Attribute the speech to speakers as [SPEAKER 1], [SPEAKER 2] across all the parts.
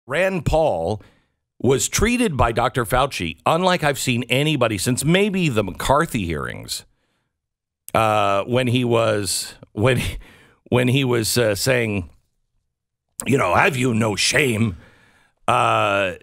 [SPEAKER 1] Rand Paul was treated by Dr. Fauci unlike I've seen anybody since maybe the McCarthy hearings, when he was saying, you know, have you no shame? Dr.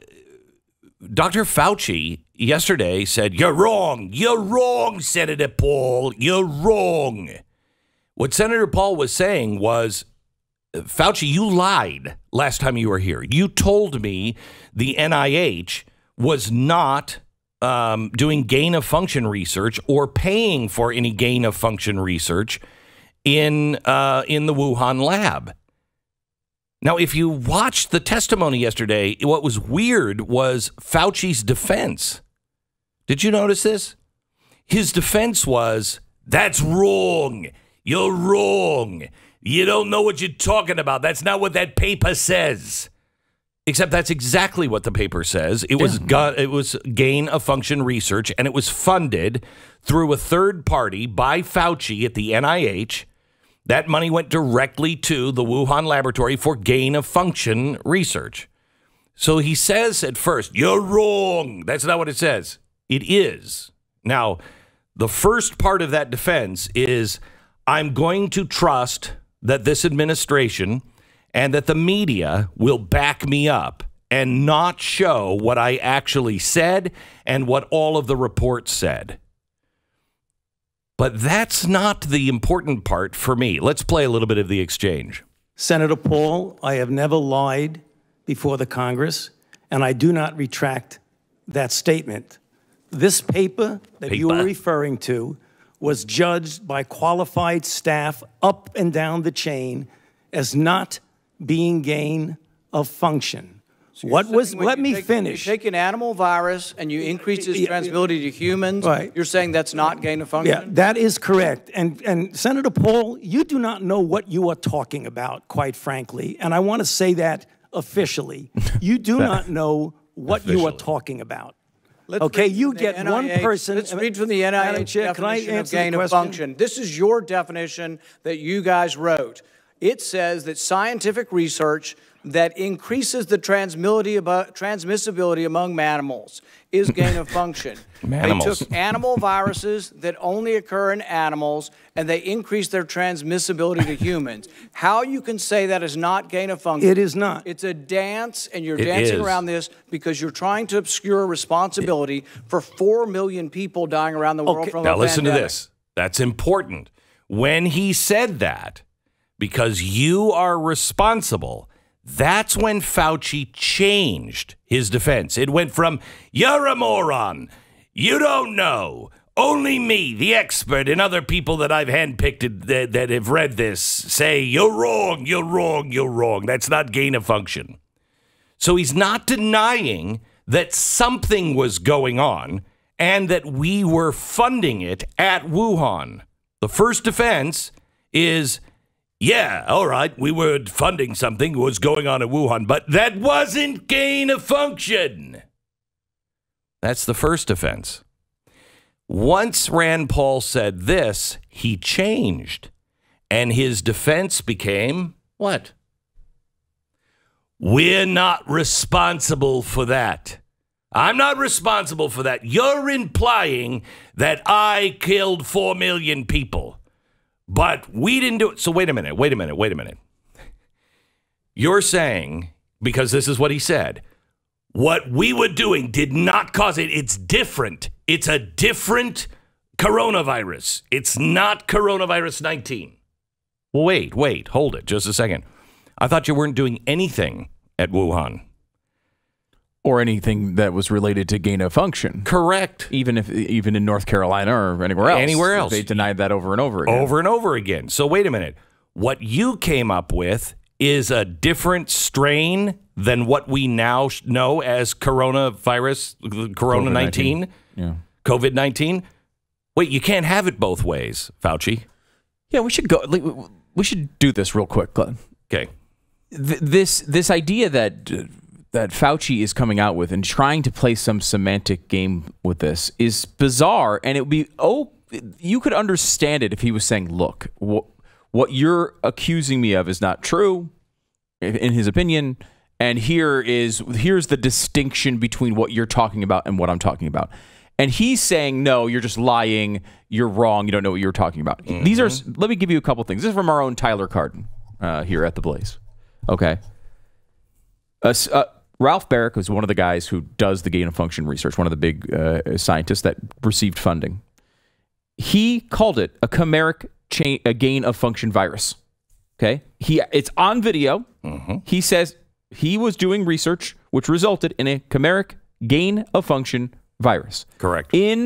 [SPEAKER 1] Fauci yesterday said, you're wrong, Senator Paul, you're wrong. What Senator Paul was saying was, Fauci, you lied last time you were here. You told me the NIH was not doing gain-of-function research or paying for any gain-of-function research in the Wuhan lab. Now, if you watched the testimony yesterday, what was weird was Fauci's defense. Did you notice this? His defense was, that's wrong. You're wrong. You don't know what you're talking about. That's not what that paper says. Except that's exactly what the paper says. It was gain-of-function research, and it was funded through a third party by Fauci at the NIH. That money went directly to the Wuhan laboratory for gain-of-function research. So he says at first, you're wrong. That's not what it says. It is. Now, the first part of that defense is, I'm going to trust that this administration and that the media will back me up and not show what I actually said and what all of the reports said. But that's not the important part for me. Let's play a little bit of the exchange.
[SPEAKER 2] Senator Paul, I have never lied before the Congress, and I do not retract that statement. This paper that you are referring to was judged by qualified staff up and down the chain as not being gain of function.
[SPEAKER 3] So
[SPEAKER 2] let me finish.
[SPEAKER 3] You take an animal virus and you increase its transmissibility to humans,
[SPEAKER 2] right.
[SPEAKER 3] You're saying that's not gain of function?
[SPEAKER 2] Yeah, that is correct. And Senator Paul, you do not know what you are talking about, quite frankly. And I want to say that officially. You do not know what you are talking about. Okay, you get one person.
[SPEAKER 3] Let's read from the NIH definition of gain of function. This is your definition that you guys wrote. It says that scientific research that increases the transmissibility among mammals is gain of function. They took animal viruses that only occur in animals, and they increased their transmissibility to humans. How you can say that is not gain of function?
[SPEAKER 2] It is not.
[SPEAKER 3] It's a dance, and you're dancing around this because you're trying to obscure responsibility for 4 million people dying around the world from a pandemic.
[SPEAKER 1] Now listen to this. That's important. When he said that, because you are responsible, that's when Fauci changed his defense. It went from, you're a moron, you don't know, only me, the expert, and other people that I've handpicked that have read this say, you're wrong, you're wrong, you're wrong. That's not gain of function. So he's not denying that something was going on and that we were funding it at Wuhan. The first defense is, yeah, all right, we were funding something that was going on in Wuhan, but that wasn't gain of function. That's the first defense. Once Rand Paul said this, he changed, and his defense became what? We're not responsible for that. I'm not responsible for that. You're implying that I killed 4 million people. But we didn't do it. So wait a minute. You're saying, because this is what he said, what we were doing did not cause it. It's different. It's a different coronavirus. It's not coronavirus 19. Well, wait, hold it just a second. I thought you weren't doing anything at Wuhan.
[SPEAKER 4] Or anything that was related to gain of function.
[SPEAKER 1] Correct.
[SPEAKER 4] Even in North Carolina or anywhere else.
[SPEAKER 1] Anywhere else.
[SPEAKER 4] They denied that over and over again.
[SPEAKER 1] Over and over again. So wait a minute. What you came up with is a different strain than what we now know as coronavirus, Corona-19,
[SPEAKER 4] yeah.
[SPEAKER 1] COVID-19. Wait, you can't have it both ways, Fauci.
[SPEAKER 4] Yeah, we should go. We should do this real quick, Glenn.
[SPEAKER 1] Okay.
[SPEAKER 4] This idea that Fauci is coming out with and trying to play some semantic game with this is bizarre, and it would be, you could understand it if he was saying, look, what you're accusing me of is not true, in his opinion, And here's the distinction between what you're talking about and what I'm talking about. And he's saying, no, you're just lying. You're wrong. You don't know what you're talking about. These are. Let me give you a couple things. This is from our own Tyler Carden here at The Blaze. Okay. Ralph Barrick was one of the guys who does the gain of function research, one of the big scientists that received funding. He called it a chimeric gain of function virus. Okay. It's on video. He says he was doing research which resulted in a chimeric gain of function virus.
[SPEAKER 1] Correct.
[SPEAKER 4] In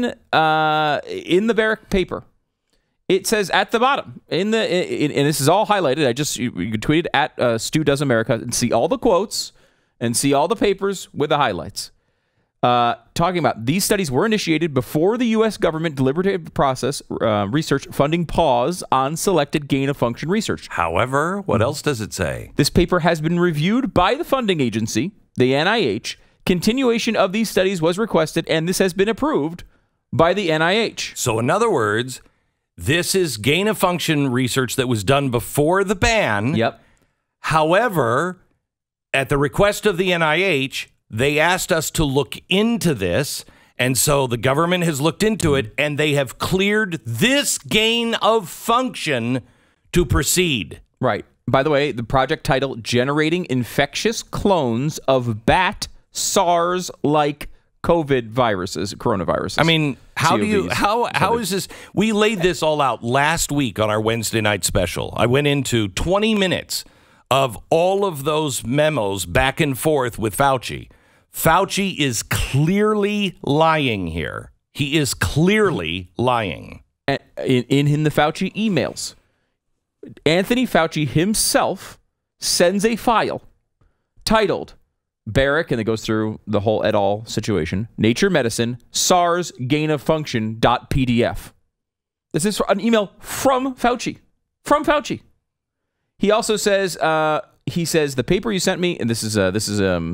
[SPEAKER 4] the Barrick paper, it says at the bottom, and this is all highlighted. You can tweet it at Stu Does America and see all the quotes and see all the papers with the highlights. Talking about these studies were initiated before the U.S. government deliberative process research funding pause on selected gain of function research.
[SPEAKER 1] However, what else does it say?
[SPEAKER 4] This paper has been reviewed by the funding agency, the NIH. Continuation of these studies was requested, and this has been approved by the NIH.
[SPEAKER 1] So in other words, this is gain of function research that was done before the ban.
[SPEAKER 4] Yep.
[SPEAKER 1] However, at the request of the NIH, they asked us to look into this, and so the government has looked into it, and they have cleared this gain of function to proceed.
[SPEAKER 4] Right. By the way, the project title, Generating Infectious Clones of Bat SARS-like COVID viruses, coronaviruses.
[SPEAKER 1] I mean, how
[SPEAKER 4] COVs.
[SPEAKER 1] is this? We laid this all out last week on our Wednesday night special. I went into 20 minutes of all of those memos back and forth with Fauci. Fauci is clearly lying here. He is clearly lying.
[SPEAKER 4] In the Fauci emails, Anthony Fauci himself sends a file titled Barrick, and it goes through the whole et al. Situation, Nature Medicine, SARS gain of function .pdf. This is an email from Fauci. From Fauci. He also says, the paper you sent me, and this is a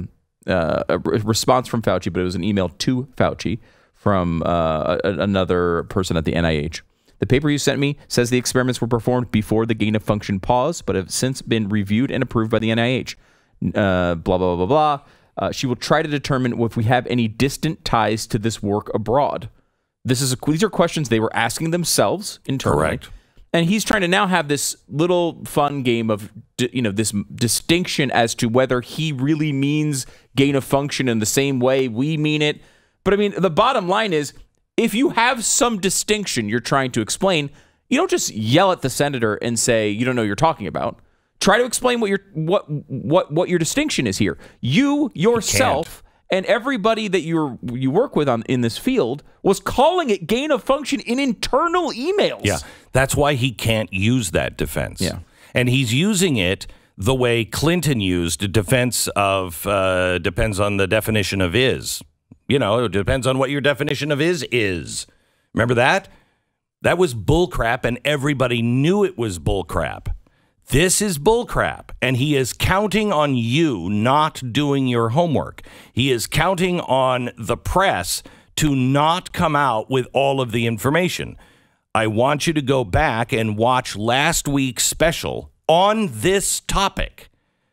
[SPEAKER 4] response from Fauci, but it was an email to Fauci from another person at the NIH. The paper you sent me says the experiments were performed before the gain of function pause, but have since been reviewed and approved by the NIH. Blah, blah, blah, blah, blah. She will try to determine if we have any distant ties to this work abroad. These are questions they were asking themselves internally.
[SPEAKER 1] Correct.
[SPEAKER 4] And he's trying to now have this little fun game of, this distinction as to whether he really means gain of function in the same way we mean it. But I mean, the bottom line is, if you have some distinction you're trying to explain, you don't just yell at the senator and say, you don't know what you're talking about. Try to explain what your distinction is here. You yourself and everybody that you work with in this field was calling it gain of function in internal emails.
[SPEAKER 1] Yeah, that's why he can't use that defense.
[SPEAKER 4] Yeah,
[SPEAKER 1] and he's using it the way Clinton used a defense of depends on the definition of is. It depends on what your definition of is. Remember that? That was bullcrap, and everybody knew it was bullcrap. This is bullcrap, and he is counting on you not doing your homework. He is counting on the press to not come out with all of the information. I want you to go back and watch last week's special on this topic.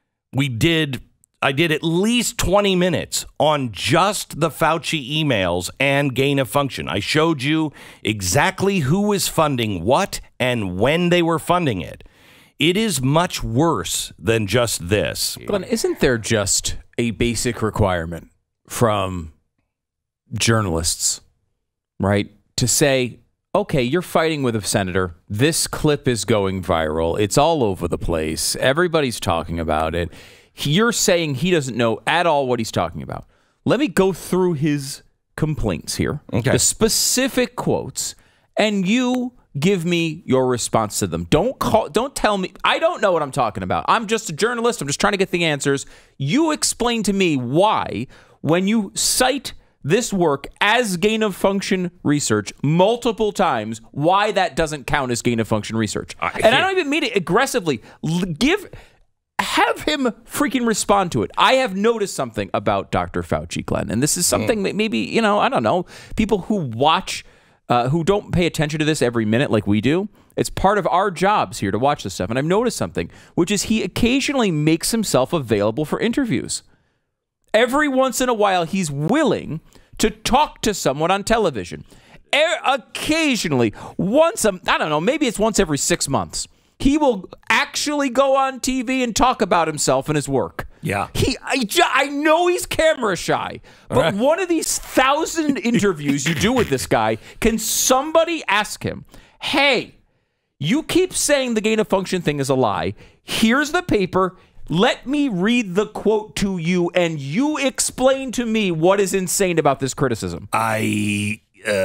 [SPEAKER 1] I did at least 20 minutes on just the Fauci emails and gain of function. I showed you exactly who was funding what and when they were funding it. It is much worse than just this.
[SPEAKER 4] Glenn, isn't there just a basic requirement from journalists, right, to say, okay, you're fighting with a senator. This clip is going viral. It's all over the place. Everybody's talking about it. You're saying he doesn't know at all what he's talking about. Let me go through his complaints here, the specific quotes, and you give me your response to them. Don't tell me. I don't know what I'm talking about. I'm just a journalist. I'm just trying to get the answers. You explain to me why, when you cite this work as gain of function research multiple times, why that doesn't count as gain of function research. And I don't even mean it aggressively. Have him freaking respond to it. I have noticed something about Dr. Fauci, Glenn, and this is something that maybe, I don't know, people who watch, who don't pay attention to this every minute like we do, It's part of our jobs here to watch this stuff. And I've noticed something, which is he occasionally makes himself available for interviews. Every once in a while, he's willing to talk to someone on television. Occasionally, I don't know, maybe it's once every 6 months, he will actually go on TV and talk about himself and his work.
[SPEAKER 1] Yeah.
[SPEAKER 4] I know he's camera shy, but one of these 1,000 interviews you do with this guy, can somebody ask him, hey, you keep saying the gain of function thing is a lie. Here's the paper. Let me read the quote to you, and you explain to me what is insane about this criticism.
[SPEAKER 1] I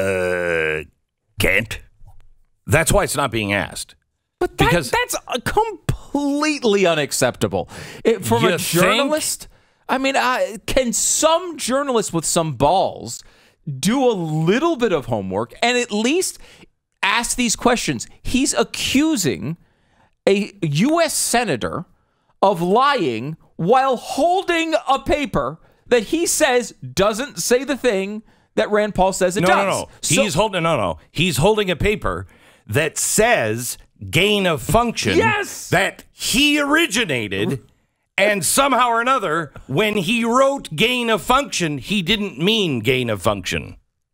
[SPEAKER 1] can't. That's why it's not being asked.
[SPEAKER 4] But that's completely unacceptable. From a journalist, I mean, can some journalist with some balls do a little bit of homework and at least ask these questions? He's accusing a U.S. senator of lying while holding a paper that he says doesn't say the thing that Rand Paul says it does.
[SPEAKER 1] No. He's holding a paper that says gain of function that he originated, and somehow or another, when he wrote gain of function, he didn't mean gain of function.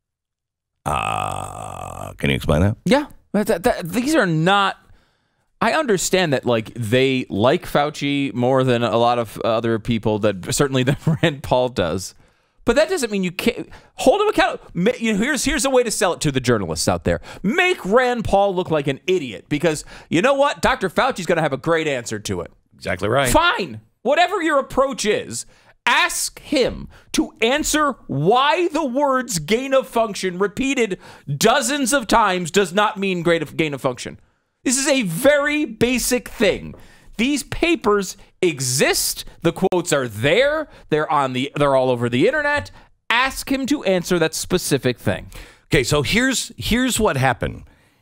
[SPEAKER 1] Can you explain that?
[SPEAKER 4] Yeah. These are not... I understand that, like, they like Fauci more than a lot of other people, that certainly than Rand Paul does. But that doesn't mean you can't hold him accountable. Here's a way to sell it to the journalists out there. Make Rand Paul look like an idiot, because you know what? Dr. Fauci's going to have a great answer to it.
[SPEAKER 1] Exactly right.
[SPEAKER 4] Fine. Whatever your approach is, ask him to answer why the words gain of function repeated dozens of times does not mean gain of function. This is a very basic thing. These papers exist. The quotes are there. They're all over the internet. Ask him to answer that specific thing.
[SPEAKER 1] Okay, so here's what happened.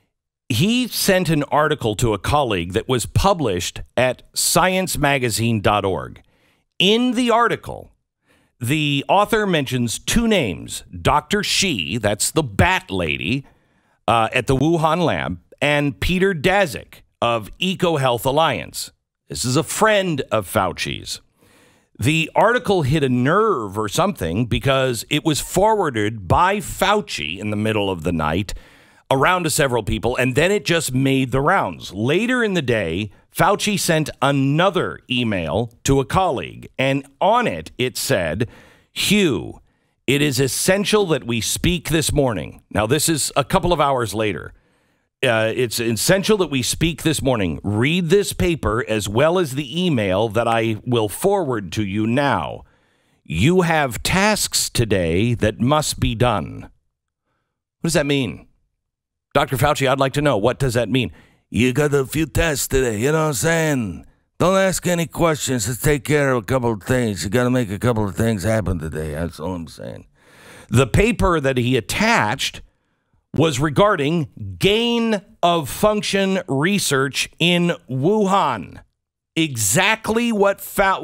[SPEAKER 1] He sent an article to a colleague that was published at sciencemagazine.org. In the article, the author mentions two names, Dr. Shi, that's the bat lady at the Wuhan lab, and Peter Daszak of EcoHealth Alliance. This is a friend of Fauci's. The article hit a nerve or something because it was forwarded by Fauci in the middle of the night around to several people, and then it just made the rounds. Later in the day, Fauci sent another email to a colleague, and on it, it said, Hugh, it is essential that we speak this morning. Now, this is a couple of hours later. It's essential that we speak this morning. Read this paper as well as the email that I will forward to you now. You have tasks today that must be done. What does that mean? Dr. Fauci, I'd like to know, what does that mean? You got a few tasks today, you know what I'm saying? Don't ask any questions. Just take care of a couple of things. You got to make a couple of things happen today. That's all I'm saying. The paper that he attached was regarding gain of function research in Wuhan. Exactly what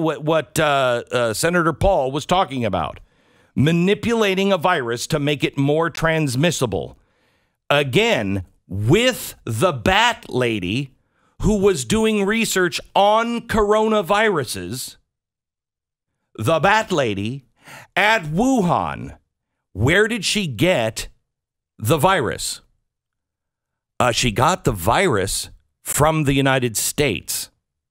[SPEAKER 1] Senator Paul was talking about. Manipulating a virus to make it more transmissible. Again, with the bat lady who was doing research on coronaviruses. The bat lady at Wuhan. Where did she get the virus? She got the virus from the United States.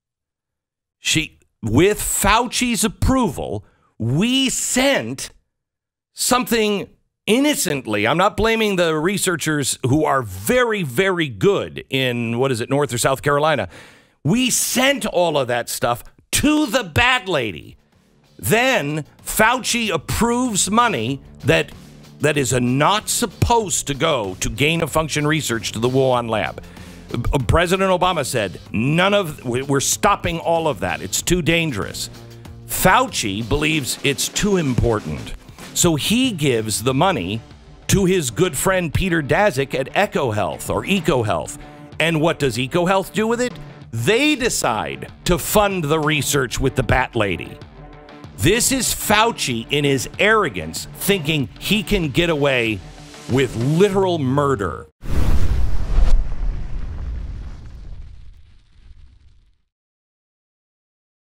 [SPEAKER 1] With Fauci's approval, we sent something innocently. I'm not blaming the researchers who are very, very good in, North or South Carolina. We sent all of that stuff to the bat lady. Then Fauci approves money that is not supposed to go to gain of function research to the Wuhan lab. President Obama said, we're stopping all of that. It's too dangerous. Fauci believes it's too important. So he gives the money to his good friend Peter Daszak at EcoHealth. And what does EcoHealth do with it? They decide to fund the research with the bat lady. This is Fauci in his arrogance, thinking he can get away with literal murder.